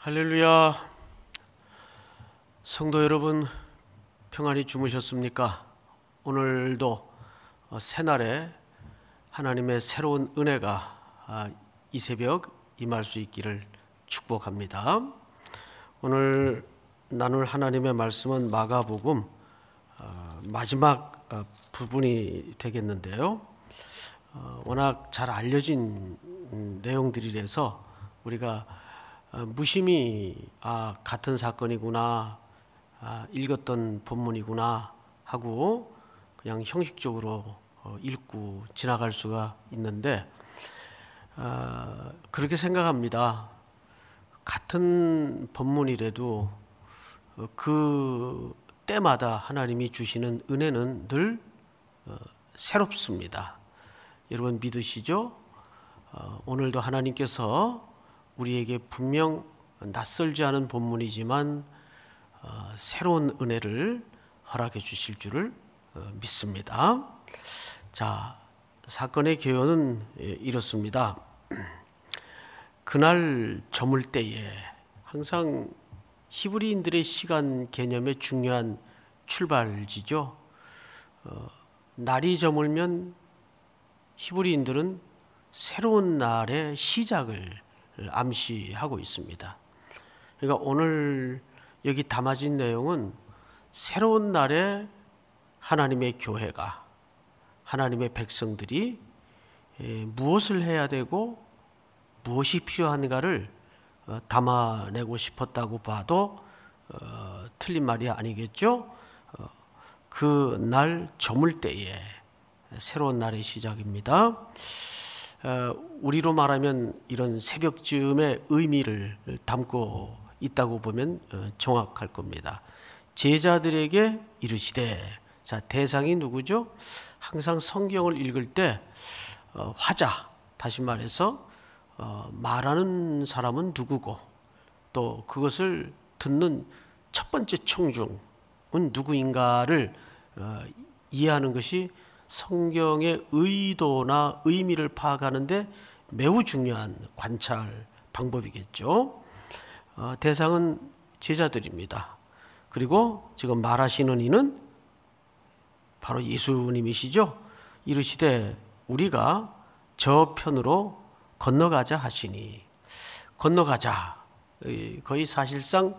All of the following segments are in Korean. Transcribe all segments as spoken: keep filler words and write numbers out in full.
할렐루야. 성도 여러분, 평안히 주무셨습니까? 오늘도 새날에 하나님의 새로운 은혜가 이 새벽 임할 수 있기를 축복합니다. 오늘 나눌 하나님의 말씀은 마가복음 마지막 부분이 되겠는데요. 워낙 잘 알려진 내용들이라서 우리가 무심히 아 같은 사건이구나, 아, 읽었던 본문이구나 하고 그냥 형식적으로 읽고 지나갈 수가 있는데, 아, 그렇게 생각합니다. 같은 본문이라도 그 때마다 하나님이 주시는 은혜는 늘 새롭습니다. 여러분 믿으시죠? 오늘도 하나님께서 우리에게 분명 낯설지 않은 본문이지만 어, 새로운 은혜를 허락해 주실 줄을 어, 믿습니다. 자, 사건의 개요는 이렇습니다. 그날 저물 때에, 항상 히브리인들의 시간 개념의 중요한 출발지죠. 어, 날이 저물면 히브리인들은 새로운 날의 시작을 암시하고 있습니다. 그러니까 오늘 여기 담아진 내용은 새로운 날에 하나님의 교회가, 하나님의 백성들이 무엇을 해야 되고 무엇이 필요한가를 담아내고 싶었다고 봐도 어, 틀린 말이 아니겠죠. 어, 그 날 저물 때에 새로운 날의 시작입니다. 우리로 말하면 이런 새벽쯤의 의미를 담고 있다고 보면 정확할 겁니다. 제자들에게 이르시되, 자, 대상이 누구죠? 항상 성경을 읽을 때 화자, 다시 말해서 말하는 사람은 누구고 또 그것을 듣는 첫 번째 청중은 누구인가를 이해하는 것이 성경의 의도나 의미를 파악하는데 매우 중요한 관찰 방법이겠죠. 어, 대상은 제자들입니다. 그리고 지금 말하시는 이는 바로 예수님이시죠. 이르시되 우리가 저편으로 건너가자 하시니, 건너가자 거의 사실상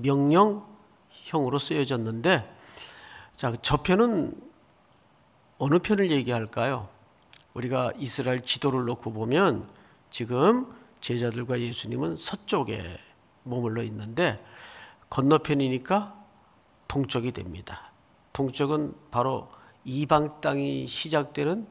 명령형으로 쓰여졌는데, 자, 저편은 어느 편을 얘기할까요? 우리가 이스라엘 지도를 놓고 보면 지금 제자들과 예수님은 서쪽에 머물러 있는데 건너편이니까 동쪽이 됩니다. 동쪽은 바로 이방 땅이 시작되는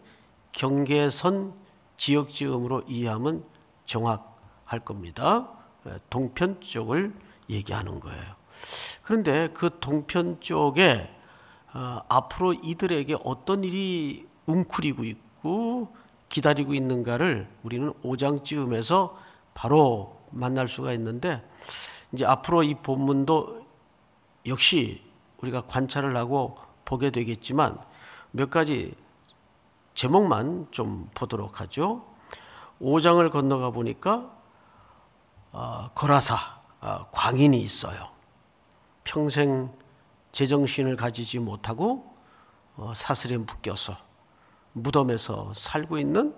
경계선 지역지음으로 이해하면 정확할 겁니다. 동편 쪽을 얘기하는 거예요. 그런데 그 동편 쪽에 어, 앞으로 이들에게 어떤 일이 웅크리고 있고 기다리고 있는가를 우리는 오 장쯤에서 바로 만날 수가 있는데, 이제 앞으로 이 본문도 역시 우리가 관찰을 하고 보게 되겠지만 몇 가지 제목만 좀 보도록 하죠. 오 장을 건너가 보니까 어, 거라사 어, 광인이 있어요. 평생 제정신을 가지지 못하고 사슬에 묶여서 무덤에서 살고 있는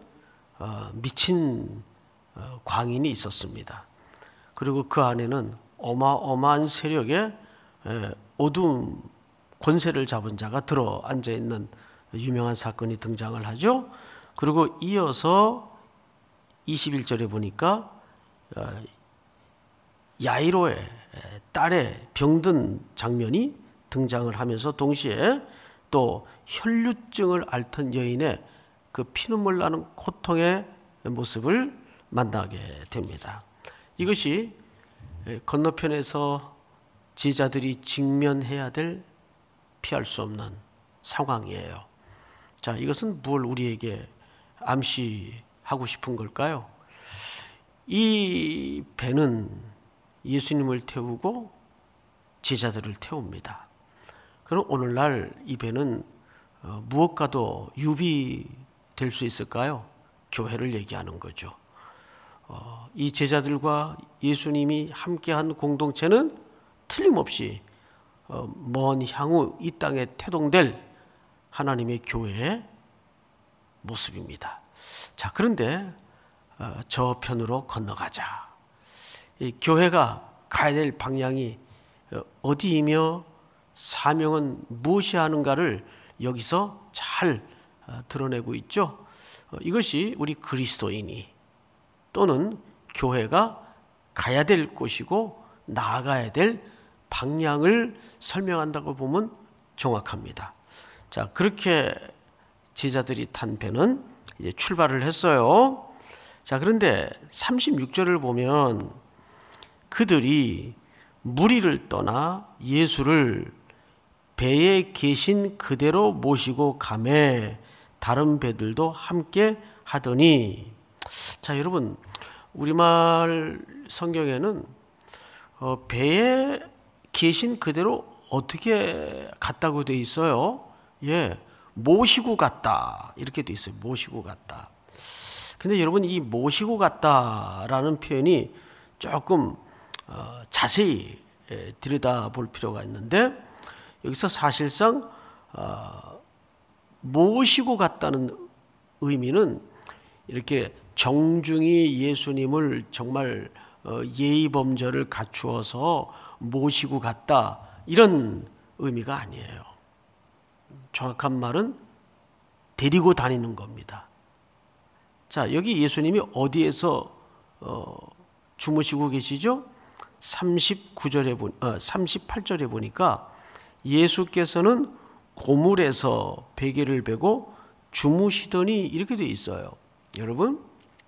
미친 광인이 있었습니다. 그리고 그 안에는 어마어마한 세력의 어두운 권세를 잡은 자가 들어 앉아 있는 유명한 사건이 등장을 하죠. 그리고 이어서 이십일 절에 보니까 야이로의 딸의 병든 장면이 등장을 하면서 동시에 또 혈류증을 앓던 여인의 그 피눈물 나는 고통의 모습을 만나게 됩니다. 이것이 건너편에서 제자들이 직면해야 될 피할 수 없는 상황이에요. 자, 이것은 뭘 우리에게 암시하고 싶은 걸까요? 이 배는 예수님을 태우고 제자들을 태웁니다. 그럼 오늘날 이 배는 무엇과도 유비될 수 있을까요? 교회를 얘기하는 거죠. 어, 이 제자들과 예수님이 함께한 공동체는 틀림없이 어, 먼 향후 이 땅에 태동될 하나님의 교회의 모습입니다. 자, 그런데 어, 저편으로 건너가자. 이 교회가 가야 될 방향이 어디이며 사명은 무엇이 하는가를 여기서 잘 드러내고 있죠. 이것이 우리 그리스도인이 또는 교회가 가야 될 곳이고 나아가야 될 방향을 설명한다고 보면 정확합니다. 자, 그렇게 제자들이 탄 배는 이제 출발을 했어요. 자, 그런데 삼십육 절을 보면 그들이 무리를 떠나 예수를 배에 계신 그대로 모시고 가매 다른 배들도 함께 하더니, 자, 여러분, 우리말 성경에는 어, 배에 계신 그대로 어떻게 갔다고 돼 있어요? 예, 모시고 갔다 이렇게 돼 있어요. 모시고 갔다. 근데 여러분, 이 모시고 갔다라는 표현이 조금 어, 자세히 예, 들여다볼 필요가 있는데, 여기서 사실상 어, 모시고 갔다는 의미는 이렇게 정중히 예수님을 정말 어, 예의 범절을 갖추어서 모시고 갔다 이런 의미가 아니에요. 정확한 말은 데리고 다니는 겁니다. 자, 여기 예수님이 어디에서 어, 주무시고 계시죠? 삼십구 절에 보, 어, 삼십팔 절에 보니까 예수께서는 고물에서 베개를 베고 주무시더니 이렇게 돼 있어요. 여러분,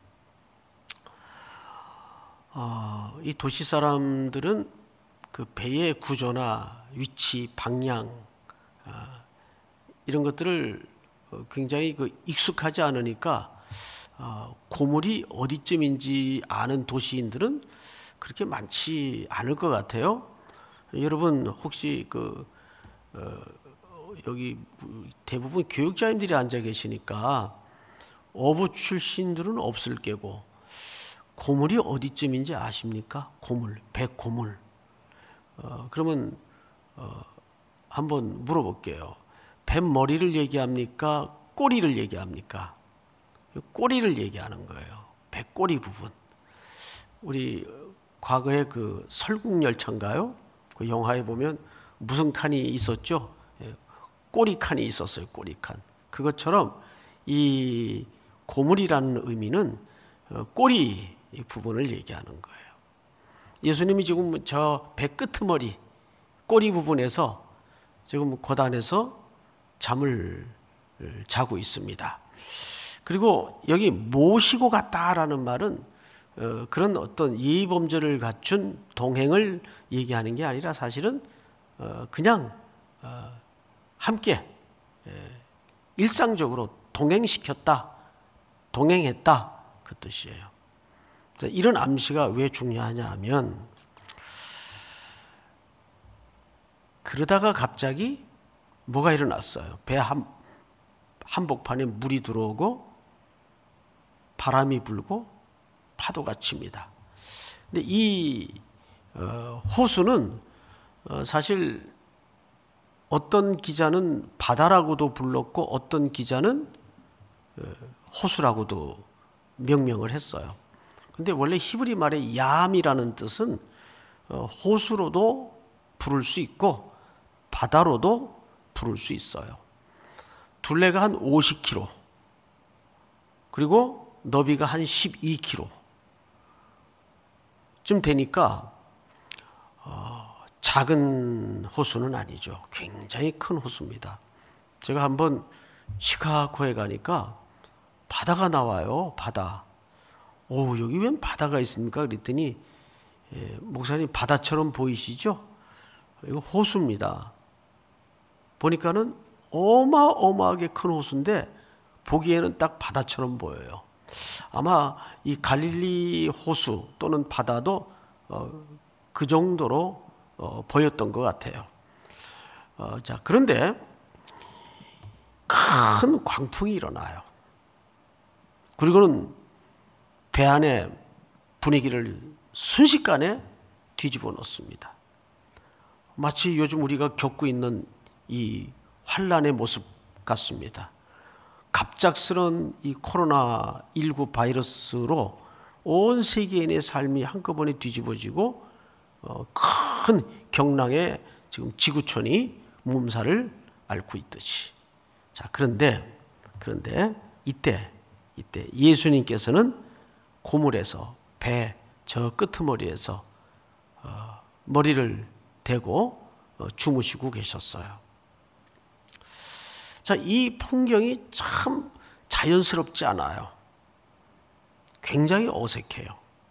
어, 이 도시 사람들은 그 배의 구조나 위치, 방향 어, 이런 것들을 굉장히 그 익숙하지 않으니까 어, 고물이 어디쯤인지 아는 도시인들은 그렇게 많지 않을 것 같아요. 여러분, 혹시 그 어, 여기 대부분 교육자님들이 앉아 계시니까 어부 출신들은 없을 게고, 고물이 어디쯤인지 아십니까? 고물, 배고물. 어, 그러면 어, 한번 물어볼게요. 뱃머리를 얘기합니까? 꼬리를 얘기합니까? 꼬리를 얘기하는 거예요. 배꼬리 부분. 우리 과거에 그 설국열차인가요? 그 영화에 보면 무슨 칸이 있었죠? 꼬리 칸이 있었어요. 꼬리 칸. 그것처럼 이 고물이라는 의미는 꼬리 부분을 얘기하는 거예요. 예수님이 지금 저 배 끄트머리 꼬리 부분에서 지금 고단에서 잠을 자고 있습니다. 그리고 여기 모시고 갔다라는 말은 어, 그런 어떤 예의 범절을 갖춘 동행을 얘기하는 게 아니라 사실은 어, 그냥 어, 함께 예, 일상적으로 동행시켰다, 동행했다 그 뜻이에요. 자, 이런 암시가 왜 중요하냐 하면, 그러다가 갑자기 뭐가 일어났어요. 배 한, 한복판에 물이 들어오고 바람이 불고 파도가 칩니다. 근데 이 어, 호수는 어, 사실 어떤 기자는 바다라고도 불렀고 어떤 기자는 어, 호수라고도 명명을 했어요. 근데 원래 히브리 말의 얌이라는 뜻은 어, 호수로도 부를 수 있고 바다로도 부를 수 있어요. 둘레가 한 오십 킬로미터, 그리고 너비가 한 십이 킬로미터 쯤 되니까 어, 작은 호수는 아니죠. 굉장히 큰 호수입니다. 제가 한번 시카고에 가니까 바다가 나와요. 바다. 오, 여기 웬 바다가 있습니까? 그랬더니 예, 목사님 바다처럼 보이시죠? 이거 호수입니다. 보니까는 어마어마하게 큰 호수인데 보기에는 딱 바다처럼 보여요. 아마 이 갈릴리 호수 또는 바다도 어, 그 정도로 어, 보였던 것 같아요. 어, 자, 그런데 큰 광풍이 일어나요. 그리고는 배 안에 분위기를 순식간에 뒤집어 놓습니다. 마치 요즘 우리가 겪고 있는 이 환란의 모습 같습니다. 갑작스런 이 코로나십구 바이러스로 온 세계인의 삶이 한꺼번에 뒤집어지고 어, 큰 경랑의 지금 지구촌이 몸살을 앓고 있듯이. 자, 그런데 그런데 이때 이때 예수님께서는 고물에서 배 저 끄트머리에서 어, 머리를 대고 어, 주무시고 계셨어요. 자, 이 풍경이 참 자연스럽지 않아요. 굉장히 어색해요.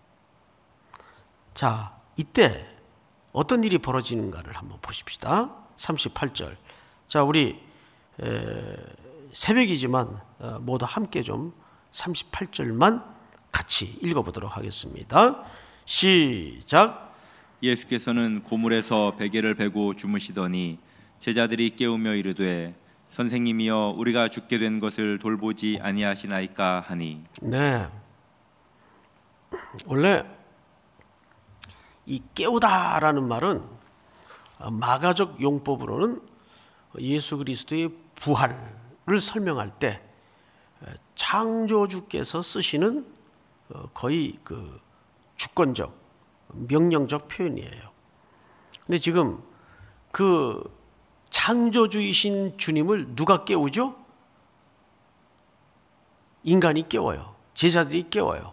자, 이때 어떤 일이 벌어지는가를 한번 보십시다. 삼십팔 절. 자, 우리 에, 새벽이지만 어, 모두 함께 좀 삼십팔 절만 같이 읽어보도록 하겠습니다. 시작. 예수께서는 고물에서 베개를 베고 주무시더니 제자들이 깨우며 이르되 선생님이여 우리가 죽게 된 것을 돌보지 아니하시나이까 하니. 네. 원래 이 깨우다라는 말은 마가적 용법으로는 예수 그리스도의 부활을 설명할 때 창조주께서 쓰시는 거의 그 주권적, 명령적 표현이에요. 근데 지금 그 창조주이신 주님을 누가 깨우죠? 인간이 깨워요. 제자들이 깨워요.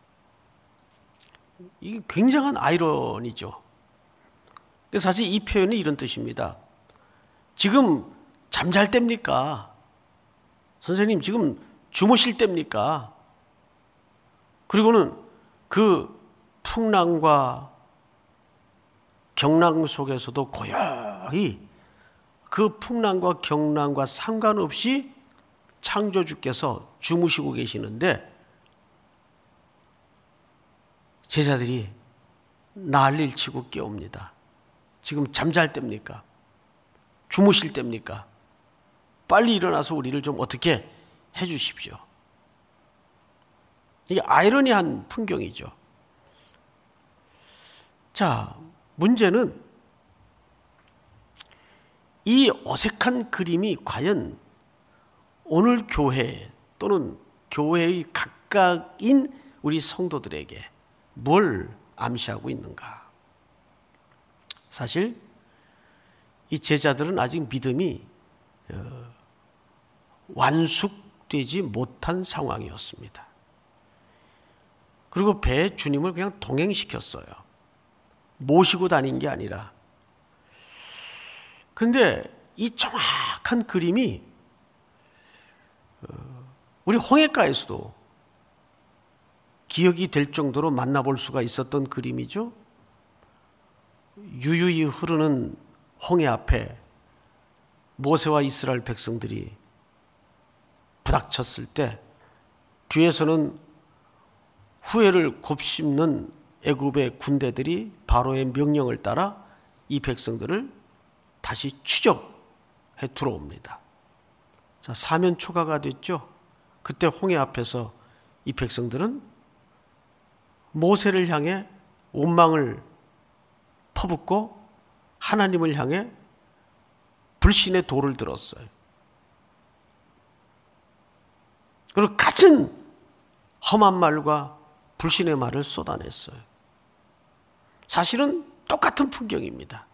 이게 굉장한 아이러니죠. 사실 이 표현은 이런 뜻입니다. 지금 잠잘 때입니까? 선생님 지금 주무실 때입니까? 그리고는 그 풍랑과 경랑 속에서도 고요히 그 풍랑과 경랑과 상관없이 창조주께서 주무시고 계시는데 제자들이 난리를 치고 깨웁니다. 지금 잠잘 때입니까? 주무실 때입니까? 빨리 일어나서 우리를 좀 어떻게 해 주십시오. 이게 아이러니한 풍경이죠. 자, 문제는 이 어색한 그림이 과연 오늘 교회 또는 교회의 각각인 우리 성도들에게 뭘 암시하고 있는가? 사실 이 제자들은 아직 믿음이 완숙되지 못한 상황이었습니다. 그리고 배에 주님을 그냥 동행시켰어요. 모시고 다닌 게 아니라. 그런데 이 정확한 그림이 우리 홍해가에서도 기억이 될 정도로 만나볼 수가 있었던 그림이죠. 유유히 흐르는 홍해 앞에 모세와 이스라엘 백성들이 부닥쳤을 때 뒤에서는 후회를 곱씹는 애굽의 군대들이 바로의 명령을 따라 이 백성들을 다시 추적해 들어옵니다. 자, 사면 초가가 됐죠. 그때 홍해 앞에서 이 백성들은 모세를 향해 원망을 퍼붓고 하나님을 향해 불신의 돌을 들었어요. 그리고 같은 험한 말과 불신의 말을 쏟아냈어요. 사실은 똑같은 풍경입니다.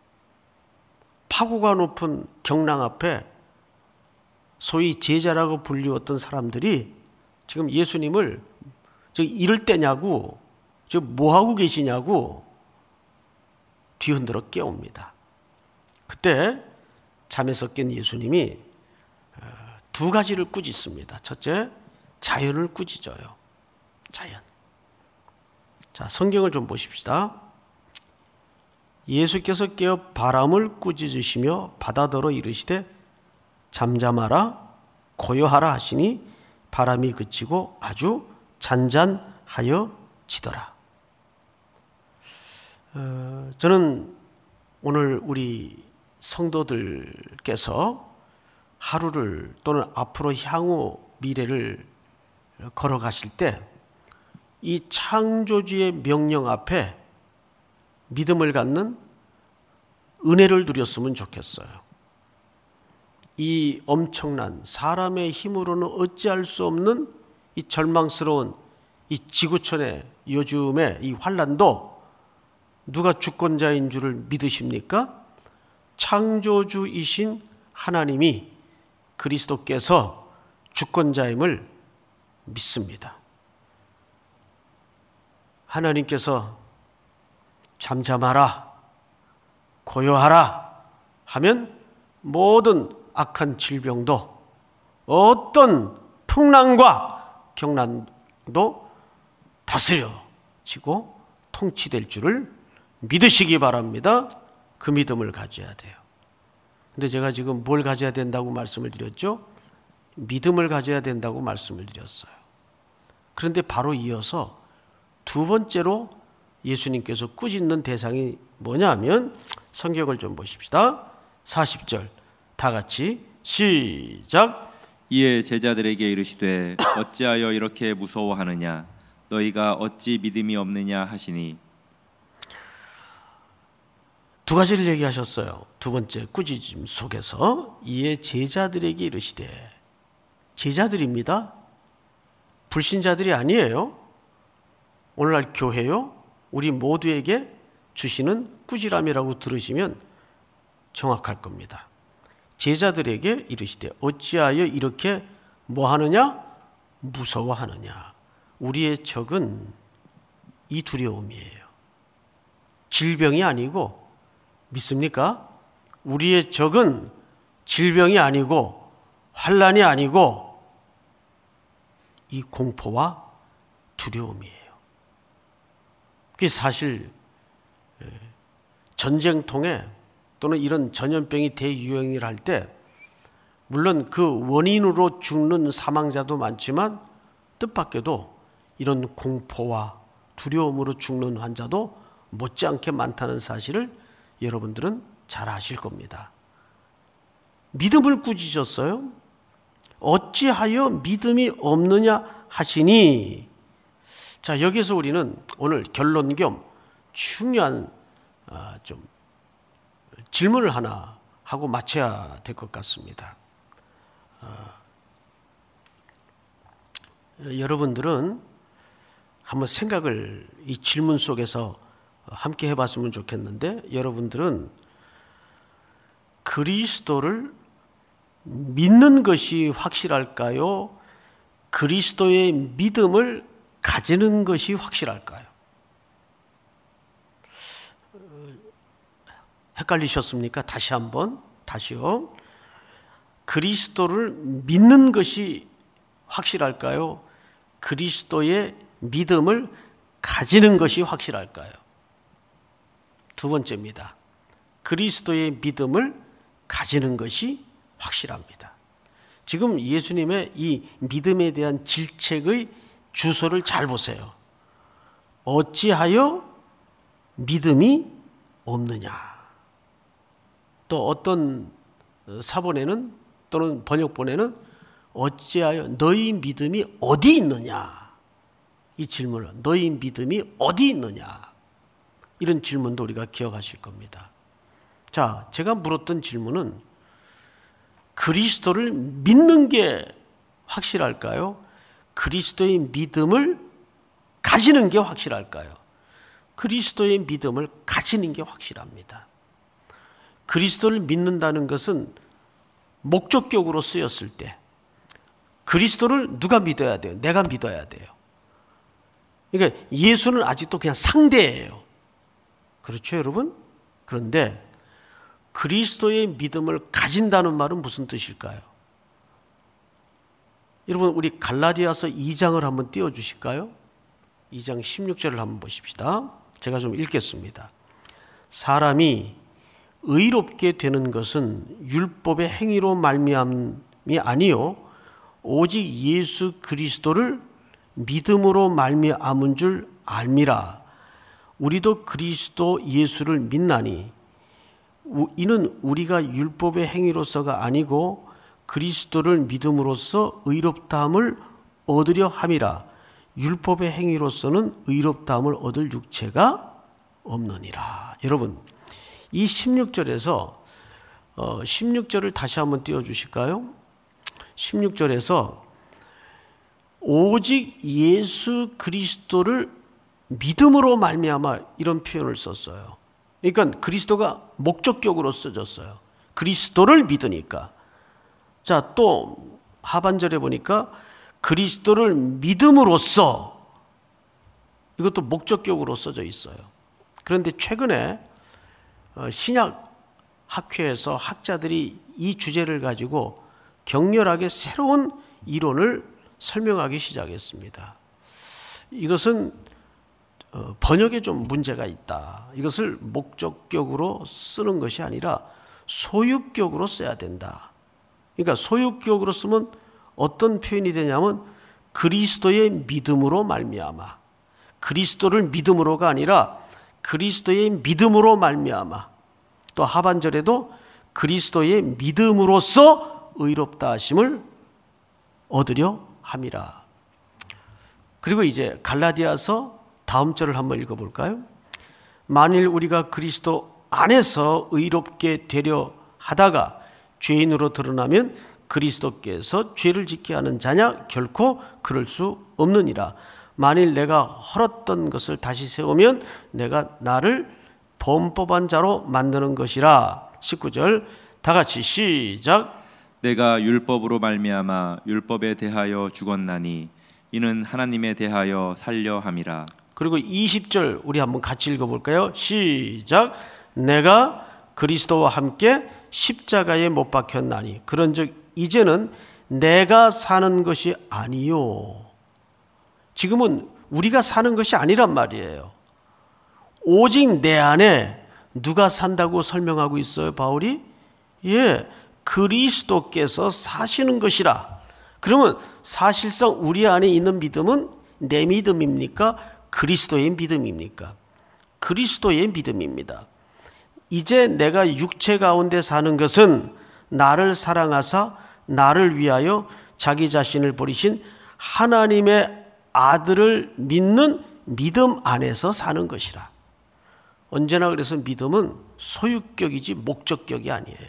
파고가 높은 경랑 앞에 소위 제자라고 불리웠던 사람들이 지금 예수님을 저 이럴 때냐고, 저 뭐하고 계시냐고 뒤흔들어 깨웁니다. 그때 잠에서 깬 예수님이 두 가지를 꾸짖습니다. 첫째, 자연을 꾸짖어요. 자연. 자, 성경을 좀 보십시다. 예수께서 깨어 바람을 꾸짖으시며 바다더러 이르시되 잠잠하라 고요하라 하시니 바람이 그치고 아주 잔잔하여 지더라. 어, 저는 오늘 우리 성도들께서 하루를 또는 앞으로 향후 미래를 걸어가실 때 이 창조주의 명령 앞에 믿음을 갖는 은혜를 누렸으면 좋겠어요. 이 엄청난 사람의 힘으로는 어찌할 수 없는 이 절망스러운 이 지구촌의 요즘의 이 환난도 누가 주권자인 줄을 믿으십니까? 창조주이신 하나님이 그리스도께서 주권자임을 믿습니다. 하나님께서 잠잠하라, 고요하라 하면 모든 악한 질병도 어떤 풍랑과 경난도 다스려지고 통치될 줄을 믿으시기 바랍니다. 그 믿음을 가져야 돼요. 근데 제가 지금 뭘 가져야 된다고 말씀을 드렸죠? 믿음을 가져야 된다고 말씀을 드렸어요. 그런데 바로 이어서 두 번째로 예수님께서 꾸짖는 대상이 뭐냐면 성경을 좀 보십시다. 사십 절 다 같이 시작. 이에 제자들에게 이르시되 어찌하여 이렇게 무서워하느냐 너희가 어찌 믿음이 없느냐 하시니. 두 가지를 얘기하셨어요. 두 번째 꾸짖음 속에서 이에 제자들에게 이르시되, 제자들입니다. 불신자들이 아니에요. 오늘날 교회요, 우리 모두에게 주시는 꾸지람이라고 들으시면 정확할 겁니다. 제자들에게 이르시되 어찌하여 이렇게 뭐 하느냐? 무서워하느냐. 우리의 적은 이 두려움이에요. 질병이 아니고, 믿습니까? 우리의 적은 질병이 아니고 환난이 아니고 이 공포와 두려움이에요. 그게 사실 전쟁통에 또는 이런 전염병이 대유행을 할 때 물론 그 원인으로 죽는 사망자도 많지만 뜻밖에도 이런 공포와 두려움으로 죽는 환자도 못지않게 많다는 사실을 여러분들은 잘 아실 겁니다. 믿음을 꾸짖으셨어요. 어찌하여 믿음이 없느냐 하시니. 자, 여기서 우리는 오늘 결론 겸 중요한 아, 좀 질문을 하나 하고 마쳐야 될 것 같습니다. 아, 여러분들은 한번 생각을 이 질문 속에서 함께 해봤으면 좋겠는데, 여러분들은 그리스도를 믿는 것이 확실할까요? 그리스도의 믿음을 가지는 것이 확실할까요? 헷갈리셨습니까? 다시 한번, 다시요. 그리스도를 믿는 것이 확실할까요? 그리스도의 믿음을 가지는 것이 확실할까요? 두 번째입니다. 그리스도의 믿음을 가지는 것이 확실합니다. 지금 예수님의 이 믿음에 대한 질책의 주소를 잘 보세요. 어찌하여 믿음이 없느냐. 또 어떤 사본에는 또는 번역본에는 어찌하여 너희 믿음이 어디 있느냐. 이 질문을, 너희 믿음이 어디 있느냐. 이런 질문도 우리가 기억하실 겁니다. 자, 제가 물었던 질문은 그리스도를 믿는 게 확실할까요? 그리스도의 믿음을 가지는 게 확실할까요? 그리스도의 믿음을 가지는 게 확실합니다. 그리스도를 믿는다는 것은 목적격으로 쓰였을 때 그리스도를 누가 믿어야 돼요? 내가 믿어야 돼요. 그러니까 예수는 아직도 그냥 상대예요. 그렇죠, 여러분? 그런데 그리스도의 믿음을 가진다는 말은 무슨 뜻일까요? 여러분, 우리 갈라디아서 이 장을 한번 띄워주실까요? 이 장 십육 절을 한번 보십시다. 제가 좀 읽겠습니다. 사람이 의롭게 되는 것은 율법의 행위로 말미암이 아니요 오직 예수 그리스도를 믿음으로 말미암은 줄 알미라. 우리도 그리스도 예수를 믿나니 이는 우리가 율법의 행위로서가 아니고 그리스도를 믿음으로써 의롭다함을 얻으려 함이라. 율법의 행위로서는 의롭다함을 얻을 육체가 없느니라. 여러분, 이 십육 절에서 어, 십육 절을 다시 한번 띄워주실까요? 십육 절에서 오직 예수 그리스도를 믿음으로 말미암아 이런 표현을 썼어요. 그러니까 그리스도가 목적격으로 써졌어요. 그리스도를 믿으니까. 자, 또 하반절에 보니까 그리스도를 믿음으로써, 이것도 목적격으로 써져 있어요. 그런데 최근에 신약 학회에서 학자들이 이 주제를 가지고 격렬하게 새로운 이론을 설명하기 시작했습니다. 이것은 번역에 좀 문제가 있다. 이것을 목적격으로 쓰는 것이 아니라 소유격으로 써야 된다. 그러니까 소유격으로 쓰면 어떤 표현이 되냐면 그리스도의 믿음으로 말미암아, 그리스도를 믿음으로가 아니라 그리스도의 믿음으로 말미암아, 또 하반절에도 그리스도의 믿음으로써 의롭다 하심을 얻으려 함이라. 그리고 이제 갈라디아서 다음 절을 한번 읽어볼까요? 만일 우리가 그리스도 안에서 의롭게 되려 하다가 죄인으로 드러나면 그리스도께서 죄를 짓게 하는 자냐? 결코 그럴 수 없느니라. 만일 내가 헐었던 것을 다시 세우면 내가 나를 범법한 자로 만드는 것이라. 십구 절 다 같이 시작. 내가 율법으로 말미암아 율법에 대하여 죽었나니 이는 하나님에 대하여 살려 함이라. 그리고 이십 절 우리 한번 같이 읽어볼까요? 시작. 내가 그리스도와 함께 십자가에 못 박혔나니 그런즉 이제는 내가 사는 것이 아니요. 지금은 우리가 사는 것이 아니란 말이에요. 오직 내 안에 누가 산다고 설명하고 있어요, 바울이? 예, 그리스도께서 사시는 것이라. 그러면 사실상 우리 안에 있는 믿음은 내 믿음입니까? 그리스도의 믿음입니까? 그리스도의 믿음입니다. 이제 내가 육체 가운데 사는 것은 나를 사랑하사 나를 위하여 자기 자신을 버리신 하나님의 아들을 믿는 믿음 안에서 사는 것이라. 언제나 그래서 믿음은 소유격이지 목적격이 아니에요.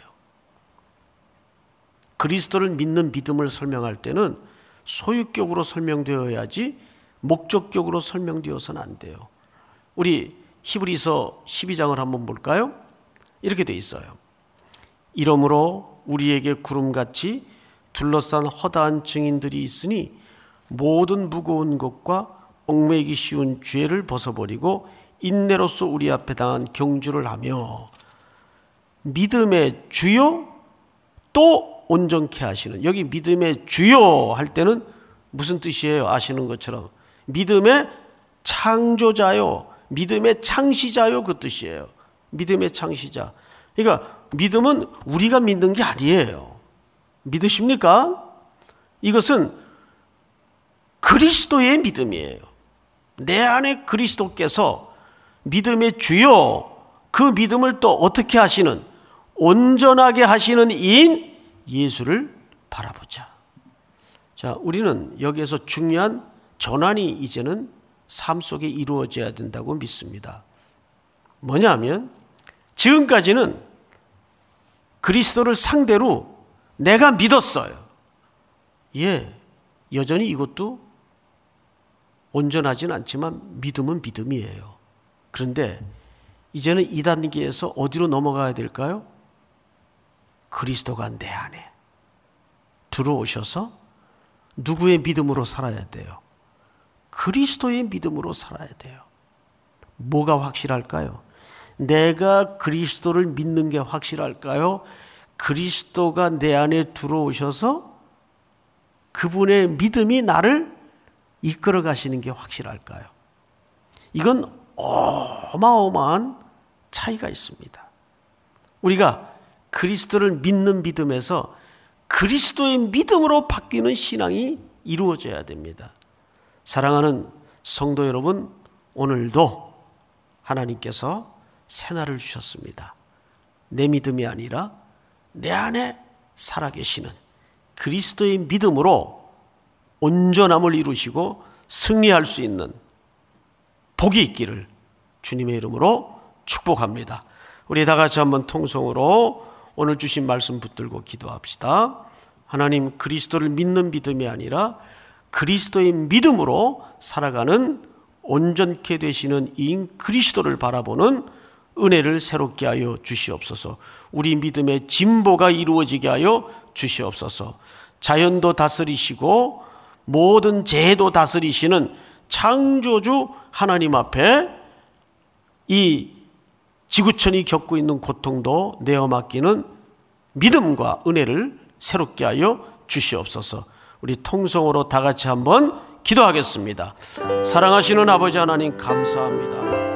그리스도를 믿는 믿음을 설명할 때는 소유격으로 설명되어야지 목적격으로 설명되어서는 안 돼요. 우리 히브리서 십이 장을 한번 볼까요? 이렇게 돼 있어요. 이러므로 우리에게 구름같이 둘러싼 허다한 증인들이 있으니 모든 무거운 것과 얽매이기 쉬운 죄를 벗어버리고 인내로서 우리 앞에 당한 경주를 하며 믿음의 주요 또 온전케 하시는, 여기 믿음의 주요 할 때는 무슨 뜻이에요? 아시는 것처럼 믿음의 창조자요, 믿음의 창시자요, 그 뜻이에요. 믿음의 창시자. 그러니까 믿음은 우리가 믿는 게 아니에요. 믿으십니까? 이것은 그리스도의 믿음이에요. 내 안에 그리스도께서 믿음의 주요, 그 믿음을 또 어떻게 하시는, 온전하게 하시는 이인 예수를 바라보자. 자, 우리는 여기에서 중요한 전환이 이제는 삶 속에 이루어져야 된다고 믿습니다. 뭐냐면 지금까지는 그리스도를 상대로 내가 믿었어요. 예, 여전히 이것도 온전하진 않지만 믿음은 믿음이에요. 그런데 이제는 이 단계에서 어디로 넘어가야 될까요? 그리스도가 내 안에 들어오셔서 누구의 믿음으로 살아야 돼요? 그리스도의 믿음으로 살아야 돼요. 뭐가 확실할까요? 내가 그리스도를 믿는 게 확실할까요? 그리스도가 내 안에 들어오셔서 그분의 믿음이 나를 이끌어 가시는 게 확실할까요? 이건 어마어마한 차이가 있습니다. 우리가 그리스도를 믿는 믿음에서 그리스도의 믿음으로 바뀌는 신앙이 이루어져야 됩니다. 사랑하는 성도 여러분, 오늘도 하나님께서 새날을 주셨습니다. 내 믿음이 아니라 내 안에 살아계시는 그리스도의 믿음으로 온전함을 이루시고 승리할 수 있는 복이 있기를 주님의 이름으로 축복합니다. 우리 다 같이 한번 통성으로 오늘 주신 말씀 붙들고 기도합시다. 하나님, 그리스도를 믿는 믿음이 아니라 그리스도의 믿음으로 살아가는 온전케 되시는 이인 그리스도를 바라보는 은혜를 새롭게 하여 주시옵소서. 우리 믿음의 진보가 이루어지게 하여 주시옵소서. 자연도 다스리시고 모든 재해도 다스리시는 창조주 하나님 앞에 이 지구촌이 겪고 있는 고통도 내어 맡기는 믿음과 은혜를 새롭게 하여 주시옵소서. 우리 통성으로 다 같이 한번 기도하겠습니다. 사랑하시는 아버지 하나님, 감사합니다.